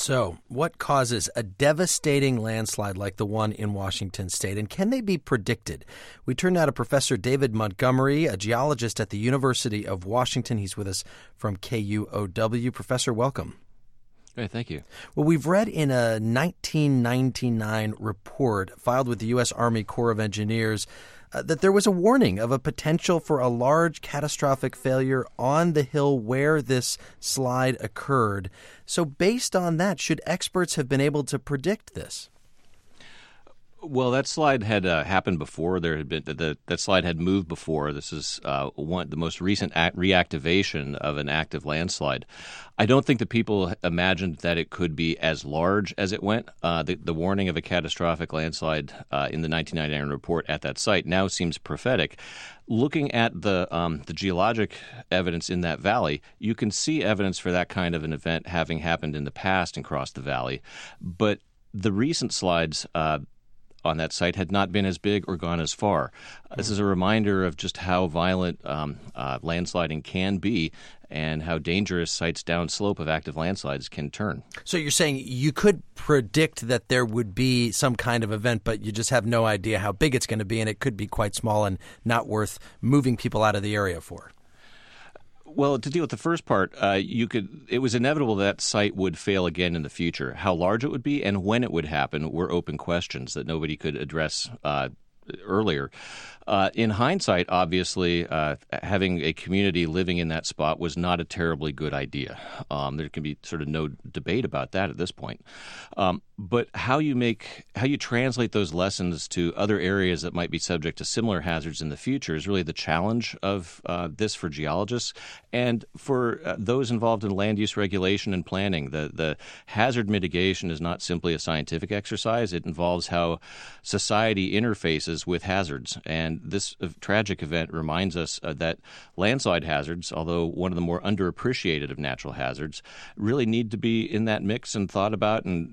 So, what causes a devastating landslide like the one in Washington state, and can they be predicted? We turn now to Professor David Montgomery, a geologist at the University of Washington. He's with us from KUOW. Professor, welcome. Hey, thank you. Well, we've read in a 1999 report filed with the U.S. Army Corps of Engineers that there was a warning of a potential for a large catastrophic failure on the hill where this slide occurred. So based on that, should experts have been able to predict this? Well, that slide had happened before. There had been that slide had moved before. This is the most recent reactivation of an active landslide. I don't think that people imagined that it could be as large as it went. The warning of a catastrophic landslide in the 1999 report at that site now seems prophetic. Looking at the geologic evidence in that valley, you can see evidence for that kind of an event having happened in the past and crossed the valley. But the recent slides on that site had not been as big or gone as far. This is a reminder of just how violent landsliding can be and how dangerous sites downslope of active landslides can turn. So you're saying you could predict that there would be some kind of event, but you just have no idea how big it's going to be, and it could be quite small and not worth moving people out of the area for. Well, to deal with the first part, it was inevitable that site would fail again in the future. How large it would be and when it would happen were open questions that nobody could address earlier. In hindsight, obviously, having a community living in that spot was not a terribly good idea. There can be sort of no debate about that at this point. But how you translate those lessons to other areas that might be subject to similar hazards in the future is really the challenge of this for geologists and for those involved in land use regulation and planning. The hazard mitigation is not simply a scientific exercise. It involves how society interfaces with hazards. And this tragic event reminds us that landslide hazards, although one of the more underappreciated of natural hazards, really need to be in that mix and thought about and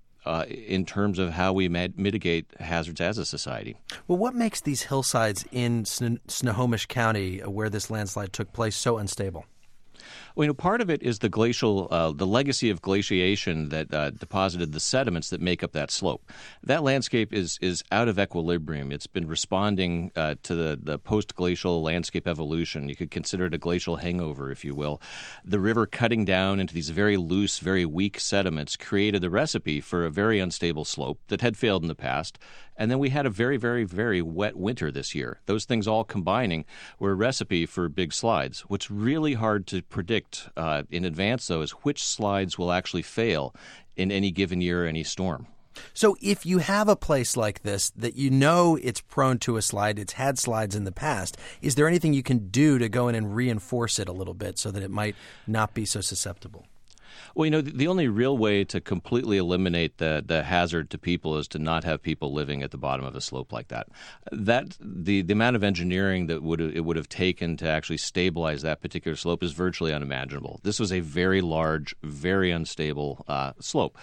in terms of how we mitigate hazards as a society. Well, what makes these hillsides in Snohomish County, where this landslide took place, so unstable? Well, part of it is the legacy of glaciation that deposited the sediments that make up that slope. That landscape is out of equilibrium. It's been responding to the post-glacial landscape evolution. You could consider it a glacial hangover, if you will. The river cutting down into these very loose, very weak sediments created the recipe for a very unstable slope that had failed in the past. And then we had a very, very, very wet winter this year. Those things all combining were a recipe for big slides. What's really hard to predict in advance, though, is which slides will actually fail in any given year or any storm. So if you have a place like this that you know it's prone to a slide, it's had slides in the past, is there anything you can do to go in and reinforce it a little bit so that it might not be so susceptible? Well, the only real way to completely eliminate the hazard to people is to not have people living at the bottom of a slope like that. The amount of engineering that it would have taken to actually stabilize that particular slope is virtually unimaginable. This was a very large, very unstable slope,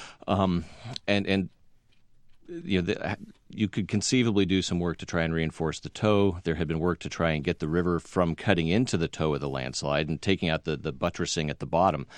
you could conceivably do some work to try and reinforce the toe. There had been work to try and get the river from cutting into the toe of the landslide and taking out the buttressing at the bottom.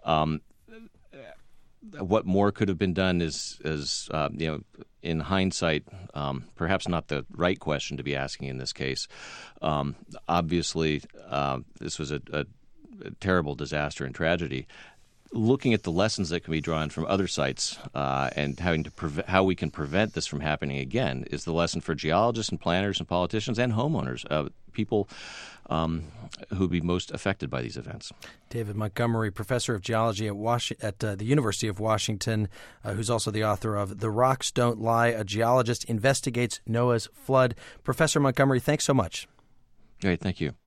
What more could have been done is in hindsight, perhaps not the right question to be asking in this case. Obviously, this was a terrible disaster and tragedy. Looking at the lessons that can be drawn from other sites and how we can prevent this from happening again is the lesson for geologists and planners and politicians and homeowners, people who would be most affected by these events. David Montgomery, professor of geology at the University of Washington, who's also the author of The Rocks Don't Lie, A Geologist Investigates Noah's Flood. Professor Montgomery, thanks so much. Great, thank you.